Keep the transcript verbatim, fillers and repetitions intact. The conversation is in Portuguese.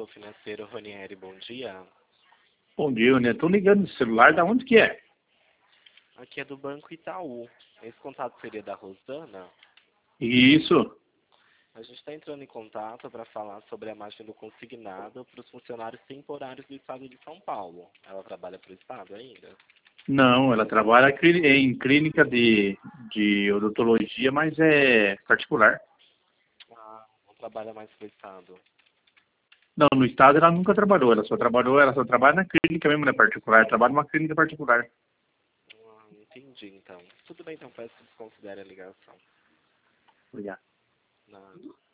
Itaú Financeiro, Ronieri, bom dia. Bom dia, né? Tô ligando no celular, da onde que é? Aqui é do Banco Itaú. Esse contato seria da Rosana? Isso. A gente está entrando em contato para falar sobre a margem do consignado para os funcionários temporários do estado de São Paulo. Ela trabalha para o estado ainda? Não, ela trabalha clí- em clínica de, de odontologia, mas é particular. Ah, não trabalha mais para o estado. Não, no estado ela nunca trabalhou, ela só trabalhou, ela só trabalha na clínica mesmo, né, particular, ela trabalha numa clínica particular. Ah, entendi, então. Tudo bem, então peço que desconsidere a ligação. Obrigado. Nada.